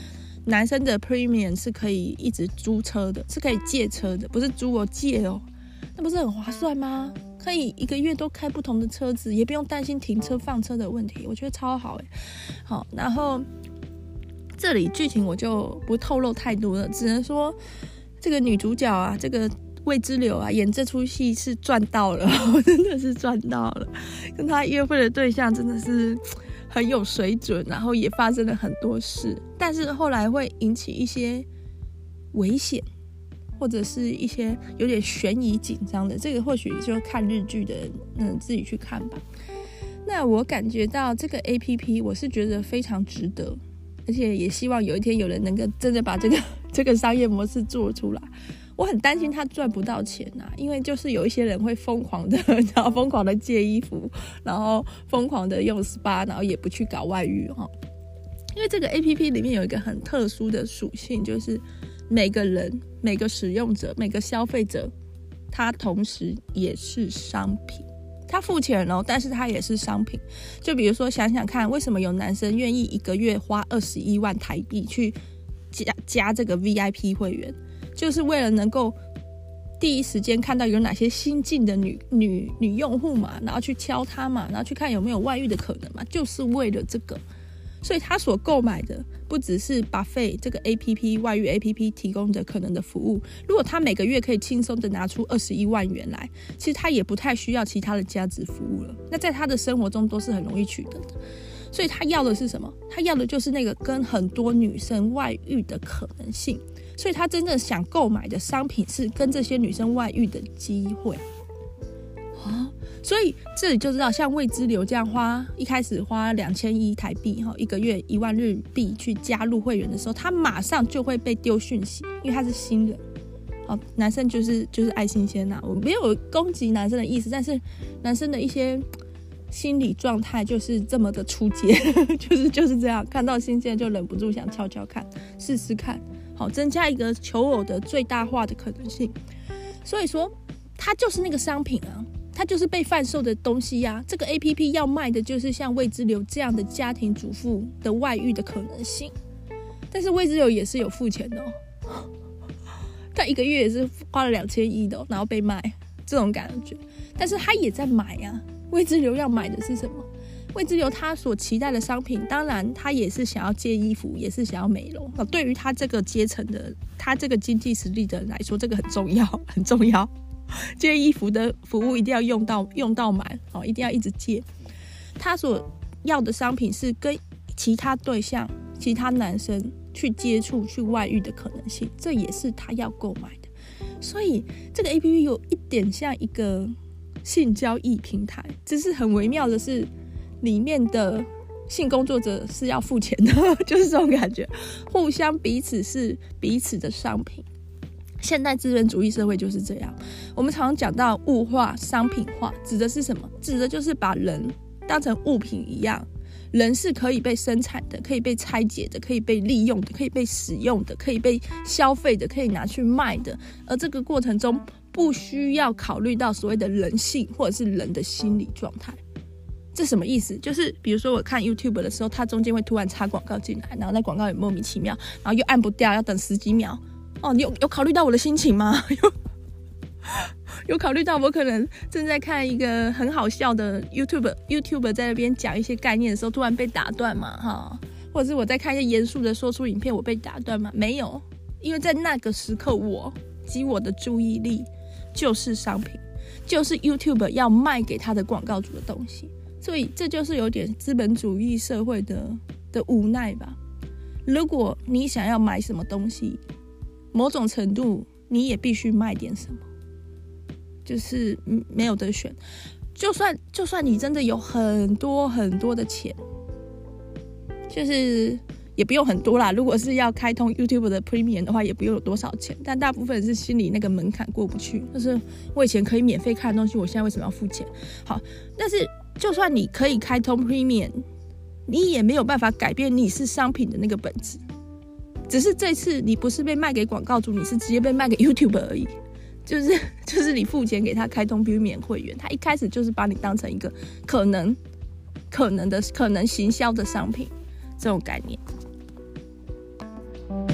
男生的 Premium 是可以一直租车的，是可以借车的，不是租哦，借哦，那不是很划算吗？可以一个月都开不同的车子，也不用担心停车放车的问题，我觉得超好好，然后这里剧情我就不透露太多了，只能说这个女主角啊，这个魏之流啊，演这出戏是赚到了，我真的是赚到了，跟她约会的对象真的是很有水准，然后也发生了很多事，但是后来会引起一些危险，或者是一些有点悬疑紧张的，这个或许就看日剧的人自己去看吧。那我感觉到这个 APP 我是觉得非常值得，而且也希望有一天有人能够真的把这个商业模式做出来。我很担心他赚不到钱啊，因为就是有一些人会疯狂的，然后疯狂的借衣服，然后疯狂的用 SPA， 然后也不去搞外遇因为这个 APP 里面有一个很特殊的属性，就是每个人、每个使用者、每个消费者，他同时也是商品。他付钱但是他也是商品。就比如说想想看，为什么有男生愿意一个月花21万台币去加这个 VIP 会员，就是为了能够第一时间看到有哪些新进的女用户嘛，然后去敲他嘛，然后去看有没有外遇的可能嘛，就是为了这个。所以他所购买的不只是 Buffet 这个 APP 外遇 APP 提供的可能的服务，如果他每个月可以轻松的拿出21万元来，其实他也不太需要其他的价值服务了，那在他的生活中都是很容易取得的。所以他要的是什么？他要的就是那个跟很多女生外遇的可能性，所以他真正想购买的商品是跟这些女生外遇的机会所以这里就知道，像魏之流这样一开始花2100台币一个月1万日币去加入会员的时候，他马上就会被丢讯息，因为他是新人男生就是爱新鲜我没有攻击男生的意思，但是男生的一些心理状态就是这么的初阶就是这样，看到新鲜就忍不住想敲敲看试试看，增加一个求偶的最大化的可能性。所以说它就是那个商品它就是被贩售的东西这个 APP 要卖的就是像魏之流这样的家庭主妇的外遇的可能性。但是魏之流也是有付钱的他一个月也是花了2100的然后被卖，这种感觉。但是他也在买魏之流要买的是什么？魏之流他所期待的商品，当然他也是想要借衣服，也是想要美容对于他这个阶层的，他这个经济实力的人来说，这个很重要很重要。借衣服的服务一定要用到满一定要一直借。他所要的商品是跟其他对象、其他男生去接触、去外遇的可能性，这也是他要购买的。所以这个 APP 有一点像一个性交易平台，只是很微妙的是，里面的性工作者是要付钱的，就是这种感觉，互相彼此是彼此的商品。现代资本主义社会就是这样，我们常常讲到物化、商品化，指的是什么？指的就是把人当成物品一样，人是可以被生产的，可以被拆解的，可以被利用的，可以被使用的，可以被消费的，可以拿去卖的，而这个过程中不需要考虑到所谓的人性或者是人的心理状态。这什么意思？就是比如说我看 YouTube 的时候，它中间会突然插广告进来，然后那广告也莫名其妙，然后又按不掉，要等10几秒。你有考虑到我的心情吗？有考虑到我可能正在看一个很好笑的 YouTuber 在那边讲一些概念的时候突然被打断嘛或者是我在看一些严肃的说书影片我被打断吗？没有，因为在那个时刻我及我的注意力就是商品，就是 YouTuber 要卖给他的广告主的东西。所以这就是有点资本主义社会的无奈吧。如果你想要买什么东西，某种程度你也必须卖点什么，就是没有得选。就算你真的有很多很多的钱，就是也不用很多啦，如果是要开通 YouTube 的 Premium 的话也不用有多少钱，但大部分是心里那个门槛过不去，就是我以前可以免费看的东西我现在为什么要付钱。好，但是就算你可以开通 Premium， 你也没有办法改变你是商品的那个本质，只是这次你不是被卖给广告主，你是直接被卖给 YouTuber 而已。就是你付钱给他开通 Premium 会员，他一开始就是把你当成一个可能行销的商品，这种概念。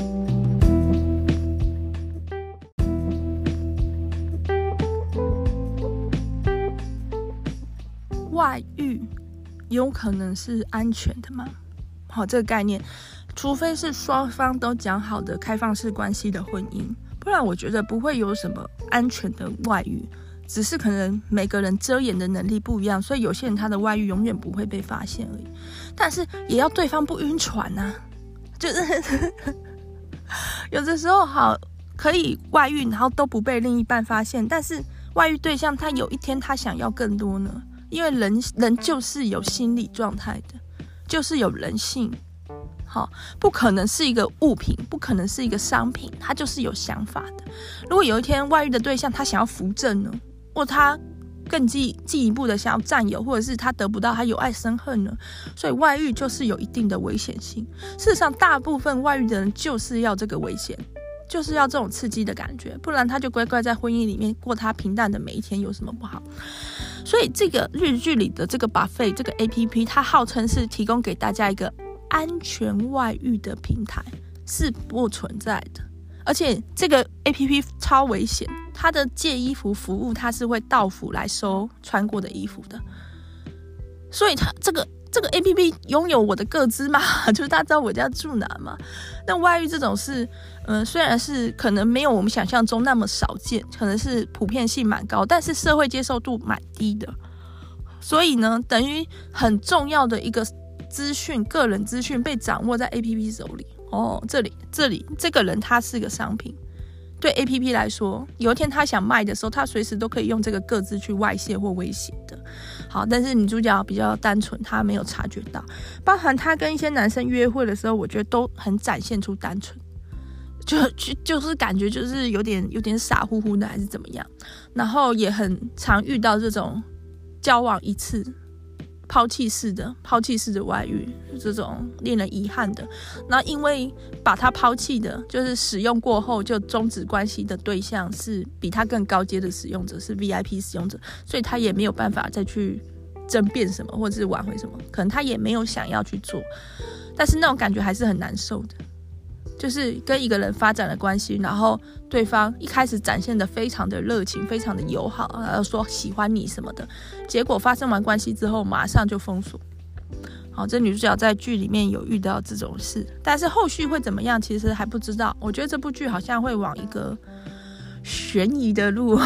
外遇有可能是安全的吗？好，这个概念，除非是双方都讲好的开放式关系的婚姻，不然我觉得不会有什么安全的外遇，只是可能每个人遮掩的能力不一样，所以有些人他的外遇永远不会被发现而已。但是也要对方不晕船啊，就是有的时候好可以外遇，然后都不被另一半发现，但是外遇对象他有一天他想要更多呢，因为人就是有心理状态的，就是有人性。好，不可能是一个物品，不可能是一个商品，他就是有想法的。如果有一天外遇的对象他想要扶正呢，或他更进一步的想要占有，或者是他得不到，他有爱生恨呢，所以外遇就是有一定的危险性。事实上大部分外遇的人就是要这个危险，就是要这种刺激的感觉，不然他就乖乖在婚姻里面过他平淡的每一天，有什么不好？所以这个日剧里的这个 Buffet 这个 APP， 它号称是提供给大家一个安全外遇的平台，是不存在的。而且这个 APP 超危险，它的借衣服服务它是会到府来收穿过的衣服的，所以它这个 APP 拥有我的个资嘛，就是他知道我家住哪嘛。那外遇这种事，虽然是可能没有我们想象中那么少见，可能是普遍性蛮高，但是社会接受度蛮低的。所以呢，等于很重要的一个资讯，个人资讯被掌握在 APP 手里。这里这个人他是个商品，对 APP 来说，有一天他想卖的时候，他随时都可以用这个个资去外泄或威胁的。好，但是女主角比较单纯，她没有察觉到，包含她跟一些男生约会的时候，我觉得都很展现出单纯，就是感觉就是有点傻乎乎的还是怎么样，然后也很常遇到这种交往一次抛弃式的外遇，这种令人遗憾的。那因为把他抛弃的，就是使用过后就终止关系的对象是比他更高阶的使用者，是 VIP 使用者，所以他也没有办法再去争辩什么或者是挽回什么，可能他也没有想要去做，但是那种感觉还是很难受的。就是跟一个人发展了关系，然后对方一开始展现的非常的热情，非常的友好，然后说喜欢你什么的，结果发生完关系之后马上就封锁。好，这女主角在剧里面有遇到这种事，但是后续会怎么样其实还不知道。我觉得这部剧好像会往一个悬疑的路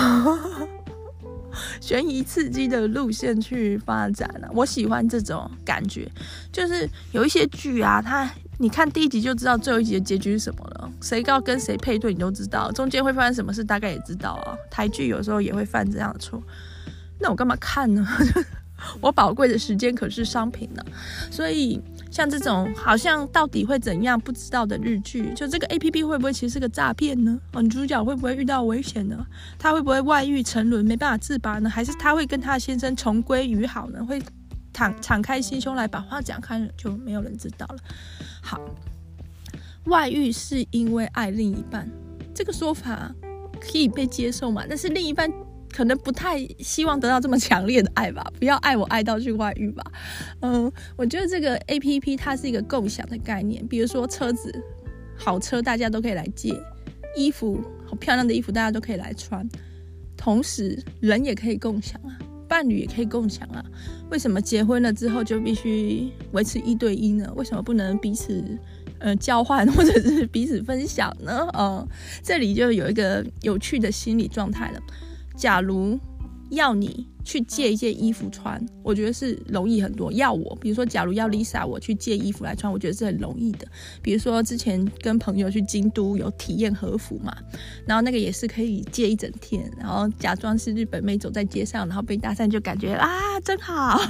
悬疑刺激的路线去发展了。我喜欢这种感觉，就是有一些剧啊，你看第一集就知道最后一集的结局是什么了，谁要跟谁配对你都知道，中间会发生什么事大概也知道啊。台剧有时候也会犯这样的错，那我干嘛看呢？我宝贵的时间可是商品呢。所以像这种好像到底会怎样不知道的日剧，就这个 APP 会不会其实是个诈骗呢？女主角会不会遇到危险呢？她会不会外遇沉沦没办法自拔呢？还是她会跟她的先生重归于好呢？会敞开心胸来把话讲开了，就没有人知道了。好，外遇是因为爱另一半，这个说法可以被接受嘛？但是另一半可能不太希望得到这么强烈的爱吧，不要爱我爱到去外遇吧。我觉得这个 APP 它是一个共享的概念，比如说车子，好车大家都可以来借，衣服好漂亮的衣服大家都可以来穿，同时人也可以共享啊，伴侣也可以共享啊。为什么结婚了之后就必须维持1对1呢？为什么不能彼此交换或者是彼此分享呢？这里就有一个有趣的心理状态了。假如要你去借一件衣服穿，我觉得是容易很多。比如说假如要 Lisa 我去借衣服来穿，我觉得是很容易的。比如说之前跟朋友去京都有体验和服嘛，然后那个也是可以借一整天，然后假装是日本妹走在街上，然后被搭讪就感觉啊真好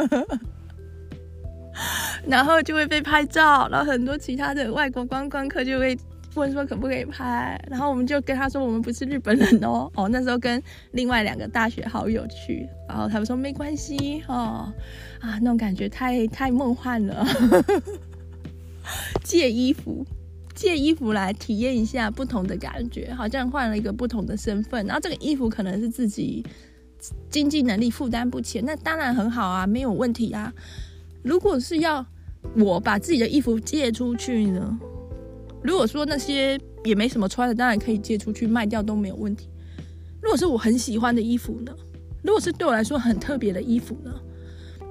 然后就会被拍照，然后很多其他的外国观光客就会问说可不可以拍，然后我们就跟他说我们不是日本人哦。那时候跟另外2个大学好友去，然后他们说没关系那种感觉太梦幻了借衣服来体验一下不同的感觉，好像换了一个不同的身份，然后这个衣服可能是自己经济能力负担不起，那当然很好啊，没有问题啊。如果是要我把自己的衣服借出去呢，如果说那些也没什么穿的，当然可以借出去卖掉都没有问题。如果是我很喜欢的衣服呢？如果是对我来说很特别的衣服呢？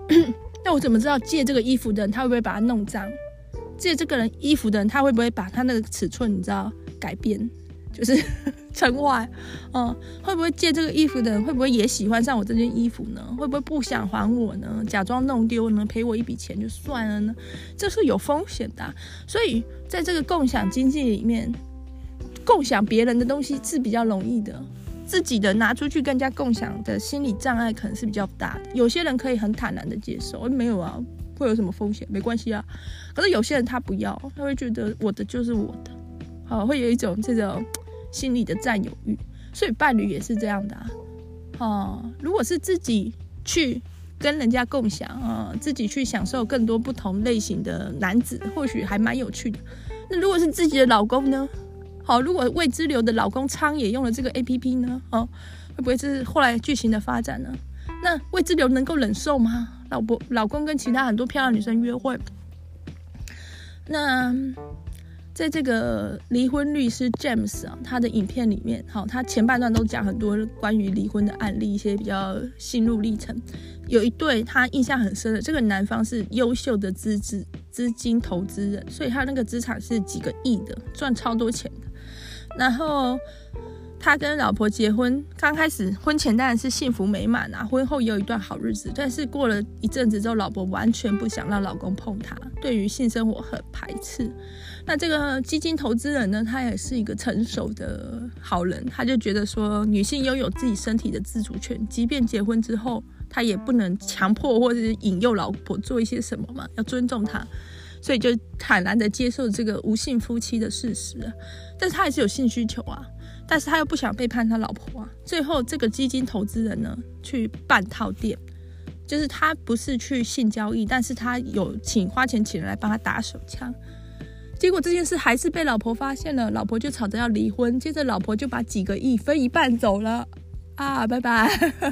那我怎么知道借这个衣服的人他会不会把它弄脏？借这个人衣服的人他会不会把他那个尺寸你知道改变，就是成坏？会不会借这个衣服的人会不会也喜欢上我这件衣服呢？会不会不想还我呢？假装弄丢呢？赔我一笔钱就算了呢？这是有风险的所以在这个共享经济里面，共享别人的东西是比较容易的，自己的拿出去跟人家共享的心理障碍可能是比较大的。有些人可以很坦然的接受，没有啊，会有什么风险？没关系啊。可是有些人他不要，他会觉得我的就是我的，会有一种这种心理的占有欲。所以伴侣也是这样的如果是自己去跟人家共享自己去享受更多不同类型的男子，或许还蛮有趣的。那如果是自己的老公呢？如果未知流的老公昌也用了这个 APP 呢？会不会是后来剧情的发展呢？那未知流能够忍受吗？老公跟其他很多漂亮女生约会。那在这个离婚律师 James 他的影片里面他前半段都讲很多关于离婚的案例，一些比较心路历程。有一对他印象很深的，这个男方是优秀的资金投资人，所以他那个资产是几个亿的，赚超多钱的。然后他跟老婆结婚，刚开始婚前当然是幸福美满婚后也有一段好日子，但是过了一阵子之后，老婆完全不想让老公碰她，对于性生活很排斥。那这个基金投资人呢，他也是一个成熟的好人，他就觉得说女性拥有自己身体的自主权，即便结婚之后他也不能强迫或者是引诱老婆做一些什么嘛，要尊重她，所以就坦然的接受这个无性夫妻的事实但是他还是有性需求但是他又不想背叛他老婆最后这个基金投资人呢去办套店，就是他不是去性交易，但是他有花钱请人来帮他打手枪。结果这件事还是被老婆发现了，老婆就吵着要离婚，接着老婆就把几个亿分一半走了拜拜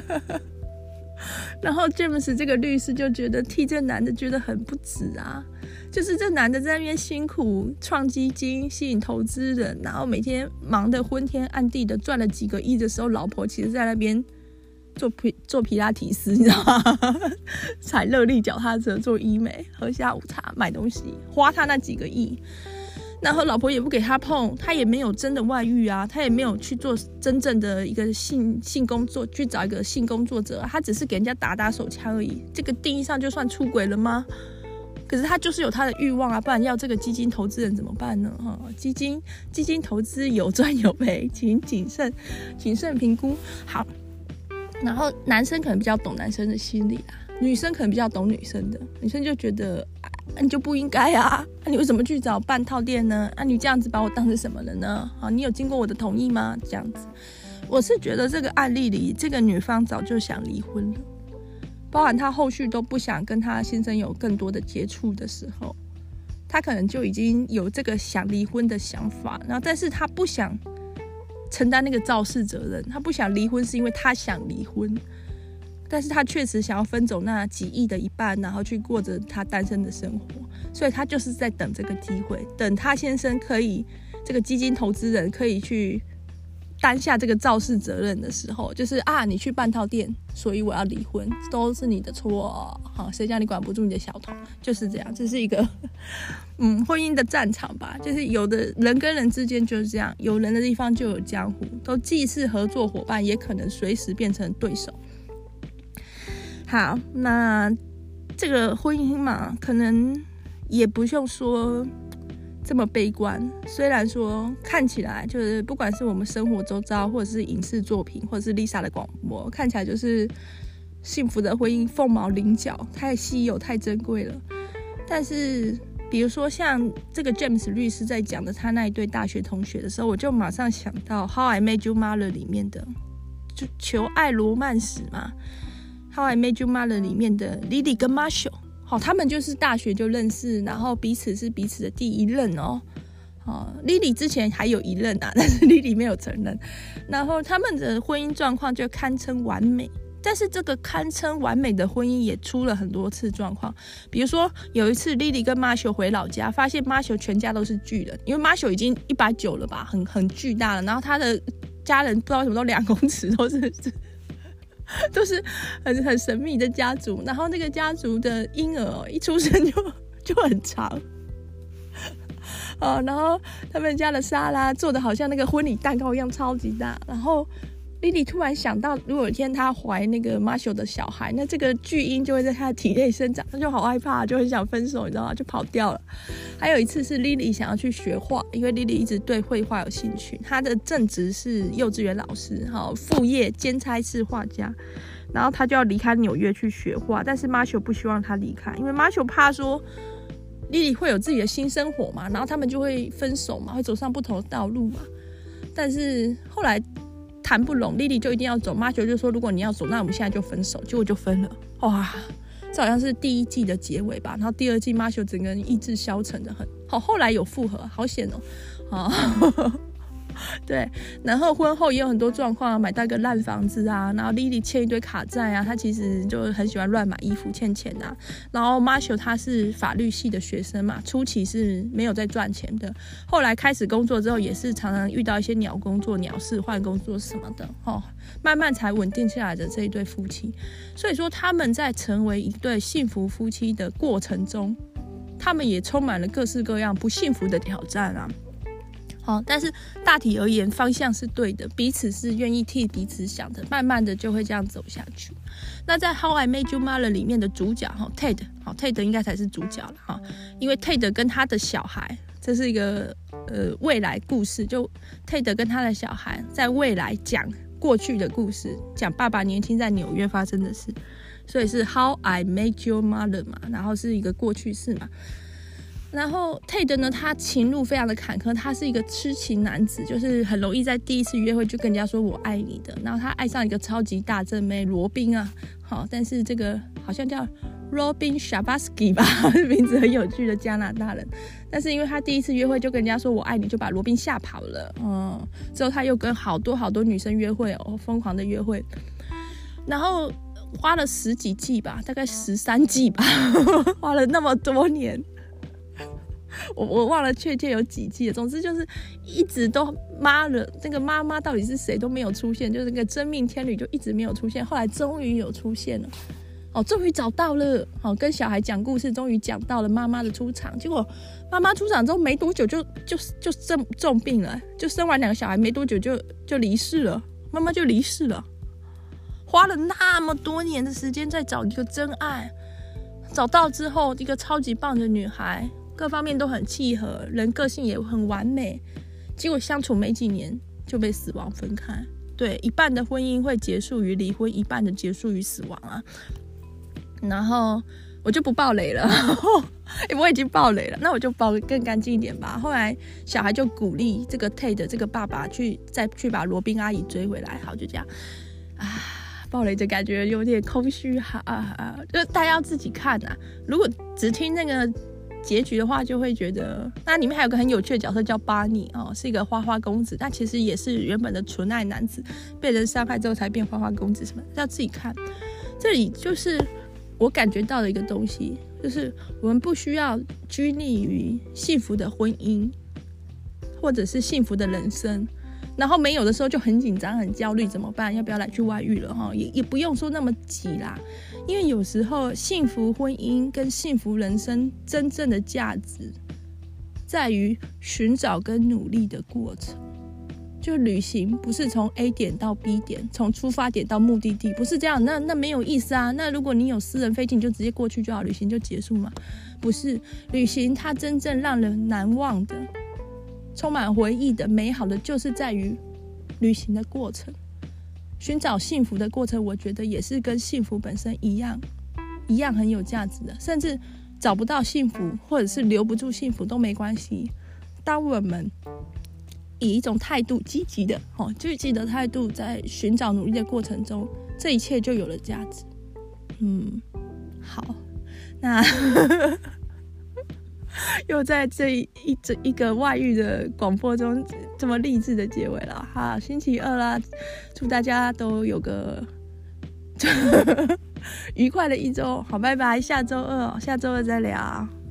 然后 James 这个律师就觉得替这男的觉得很不值就是这男的在那边辛苦创基金吸引投资人，然后每天忙得昏天暗地的赚了几个亿的时候，老婆其实在那边做皮拉提斯，你知道吗？踩热力脚踏车，做医美，喝下午茶，买东西，花他那几个亿。然后老婆也不给他碰，他也没有真的外遇他也没有去做真正的一个性工作，去找一个性工作者他只是给人家打手枪而已。这个定义上就算出轨了吗？可是他就是有他的欲望不然要这个基金投资人怎么办呢？基金投资有赚有赔，请谨慎评估。好，然后男生可能比较懂男生的心理女生可能比较懂女生的，女生就觉得你就不应该你为什么去找办套店呢？你这样子把我当成什么了呢？你有经过我的同意吗？这样子，我是觉得这个案例里，这个女方早就想离婚了，包含她后续都不想跟她先生有更多的接触的时候，她可能就已经有这个想离婚的想法，然后但是她不想承担那个肇事责任，她不想离婚是因为她想离婚，但是他确实想要分走那几亿的一半，然后去过着他单身的生活，所以他就是在等这个机会，等他先生可以，这个基金投资人可以去担下这个肇事责任的时候，就是你去办套店，所以我要离婚，都是你的错谁叫你管不住你的小头，就是这样，这是一个婚姻的战场吧，就是有的人跟人之间就是这样，有人的地方就有江湖，都既是合作伙伴，也可能随时变成对手。好，那这个婚姻嘛，可能也不用说这么悲观。虽然说看起来就是不管是我们生活周遭，或者是影视作品，或者是 Lisa 的广播，看起来就是幸福的婚姻凤毛麟角，太稀有太珍贵了。但是比如说像这个 James 律师在讲的他那一对大学同学的时候，我就马上想到 How I Met Your Mother 里面的就求爱罗曼史嘛， How I Met Your Mother 里面的 Lily 跟 Marshall， 他们就是大学就认识，然后彼此是彼此的第一任Lily 之前还有一任但是 Lily 没有承认，然后他们的婚姻状况就堪称完美。但是这个堪称完美的婚姻也出了很多次状况，比如说有一次 Lily 跟 Marshall 回老家，发现 Marshall 全家都是巨人，因为 Marshall 已经190了吧，很巨大了，然后他的家人不知道为什么都2公尺，都是都是很神秘的家族，然后那个家族的婴儿一出生就很长。然后他们家的沙拉做的好像那个婚礼蛋糕一样超级大，然后Lily 突然想到，如果有一天她怀那个 Marshall 的小孩，那这个巨婴就会在她的体内生长，她就好害怕，就很想分手，你知道吗？就跑掉了。还有一次是 Lily 想要去学画，因为 Lily 一直对绘画有兴趣，她的正职是幼稚园老师，副业兼差是画家，然后她就要离开纽约去学画，但是 Marshall 不希望她离开，因为 Marshall 怕说Lily 会有自己的新生活嘛，然后他们就会分手嘛，会走上不同的道路嘛。但是后来谈不拢 ，Lily 就一定要走。Marshall 就说：“如果你要走，那我们现在就分手。”结果就分了。哇，这好像是第一季的结尾吧。然后第二季 Marshall 整个人意志消沉的很。好，后来有复合，好险哦。对，然后婚后也有很多状况，买到一个烂房子啊，然后 Lily 欠一堆卡债啊，她其实就很喜欢乱买衣服欠钱啊。然后 Marshall 他是法律系的学生嘛，初期是没有在赚钱的，后来开始工作之后也是常常遇到一些鸟工作、鸟事换工作什么的，慢慢才稳定下来的这一对夫妻。所以说他们在成为一对幸福夫妻的过程中，他们也充满了各式各样不幸福的挑战啊。但是大体而言方向是对的，彼此是愿意替彼此想的，慢慢的就会这样走下去。那在 How I Met Your Mother 里面的主角Ted 应该才是主角了，因为 Ted 跟他的小孩，这是一个未来故事，就 Ted 跟他的小孩在未来讲过去的故事，讲爸爸年轻在纽约发生的事，所以是 How I Met Your Mother 嘛，然后是一个过去式嘛。然后 Ted 呢，他情路非常的坎坷，他是一个痴情男子，就是很容易在第一次约会就跟人家说我爱你的。然后他爱上一个超级大正妹罗宾啊，但是这个好像叫 Robin Shabasky 吧，名字很有趣的加拿大人。但是因为他第一次约会就跟人家说我爱你，就把罗宾吓跑了。之后他又跟好多女生约会疯狂的约会，然后花了10几季吧，大概13季吧，花了那么多年。我忘了确切有几季了，总之就是一直都那个妈妈到底是谁都没有出现，就是那个真命天女就一直没有出现，后来终于有出现了，终于找到了，跟小孩讲故事，终于讲到了妈妈的出场，结果妈妈出场之后没多久就重病了，就生完2个小孩没多久就离世了，妈妈就离世了，花了那么多年的时间在找一个真爱，找到之后一个超级棒的女孩，各方面都很契合，人个性也很完美，结果相处没几年就被死亡分开。对，一半的婚姻会结束于离婚，一半的结束于死亡啊。然后我就不爆雷了，我已经爆雷了，那我就爆更干净一点吧。后来小孩就鼓励这个 Ted 这个爸爸再去把罗宾阿姨追回来，好，就这样爆雷的感觉有点空虚就大家要自己看啊。如果只听那个结局的话，就会觉得那里面还有个很有趣的角色叫巴尼是一个花花公子，但其实也是原本的纯爱男子，被人伤害之后才变花花公子什么的，要自己看。这里就是我感觉到的一个东西，就是我们不需要拘泥于幸福的婚姻或者是幸福的人生，然后没有的时候就很紧张很焦虑，怎么办？要不要来去外遇了也不用说那么急啦，因为有时候幸福婚姻跟幸福人生真正的价值在于寻找跟努力的过程。就旅行不是从 A 点到 B 点，从出发点到目的地，不是这样，那没有意思啊。那如果你有私人飞机，你就直接过去就好，旅行就结束嘛？不是，旅行它真正让人难忘的、充满回忆的、美好的，就是在于旅行的过程。寻找幸福的过程，我觉得也是跟幸福本身一样很有价值的。甚至找不到幸福，或者是留不住幸福都没关系。当我们以一种态度积极的态度在寻找努力的过程中，这一切就有了价值。好，那又在这一个外遇的广播中这么励志的结尾了。好，星期二啦，祝大家都有个愉快的一周。好，拜拜，下周二再聊。